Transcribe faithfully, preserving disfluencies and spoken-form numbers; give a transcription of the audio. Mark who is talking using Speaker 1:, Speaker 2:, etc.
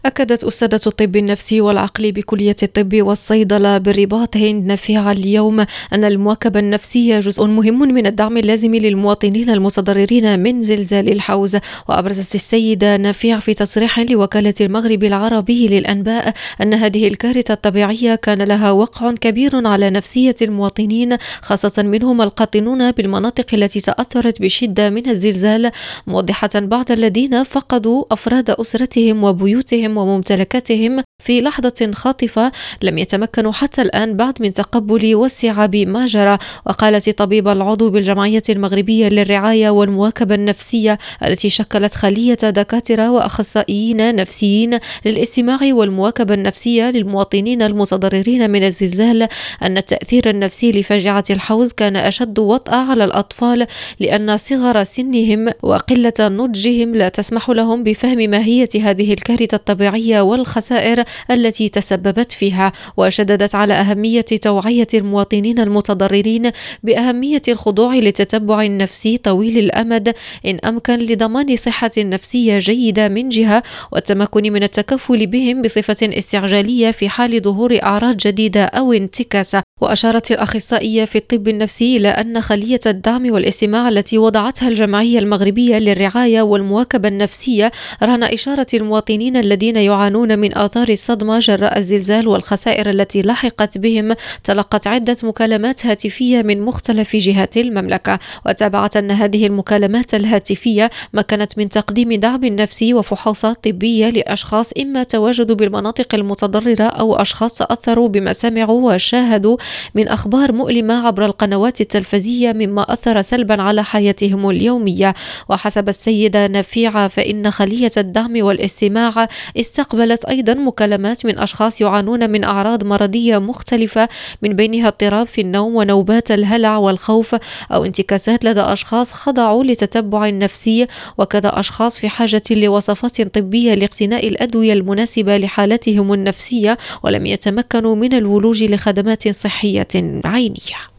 Speaker 1: أكدت أستاذة الطب النفسي والعقلي بكلية الطب والصيدلة بالرباط هند نفيعة اليوم أن المواكبة النفسية جزء مهم من الدعم اللازم للمواطنين المتضررين من زلزال الحوز. وأبرزت السيدة نفيع في تصريح لوكالة المغرب العربي للأنباء أن هذه الكارثة الطبيعية كان لها وقع كبير على نفسية المواطنين، خاصة منهم القاطنون بالمناطق التي تأثرت بشدة من الزلزال، موضحة بعض الذين فقدوا أفراد أسرتهم وبيوتهم وممتلكاتهم في لحظة خاطفة لم يتمكنوا حتى الآن بعد من تقبل واستيعاب ما جرى. وقالت الطبيبة العضو بالجمعية المغربية للرعاية والمواكبة النفسية التي شكلت خلية دكاترة وأخصائيين نفسيين للاستماع والمواكبة النفسية للمواطنين المتضررين من الزلزال أن التأثير النفسي لفاجعة الحوز كان أشد وطأة على الأطفال، لأن صغر سنهم وقلة نضجهم لا تسمح لهم بفهم ماهية هذه الكارثة الطبيعية والخسائر التي تسببت فيها. وشددت على أهمية توعية المواطنين المتضررين بأهمية الخضوع لتتبع نفسي طويل الأمد إن أمكن لضمان صحة نفسية جيدة من جهة، والتمكن من التكفل بهم بصفة استعجالية في حال ظهور أعراض جديدة أو انتكاسة. وأشارت الأخصائية في الطب النفسي إلى أن خلية الدعم والاستماع التي وضعتها الجمعية المغربية للرعاية والمواكبة النفسية رهن إشارة المواطنين الذين يعانون من آثار الصدمة جراء الزلزال والخسائر التي لحقت بهم تلقت عدة مكالمات هاتفية من مختلف جهات المملكة. وتابعت أن هذه المكالمات الهاتفية مكنت من تقديم دعم نفسي وفحوصات طبية لأشخاص إما تواجدوا بالمناطق المتضررة أو أشخاص تأثروا بما سمعوا وشاهدوا من أخبار مؤلمة عبر القنوات التلفزية مما أثر سلبا على حياتهم اليومية. وحسب السيدة نفيعة فإن خلية الدعم والاستماع استقبلت أيضا مكالمات من أشخاص يعانون من أعراض مرضية مختلفة من بينها اضطراب في النوم ونوبات الهلع والخوف أو انتكاسات لدى أشخاص خضعوا لتتبع نفسي، وكذا أشخاص في حاجة لوصفات طبية لاقتناء الأدوية المناسبة لحالتهم النفسية ولم يتمكنوا من الولوج لخدمات صحية عينية.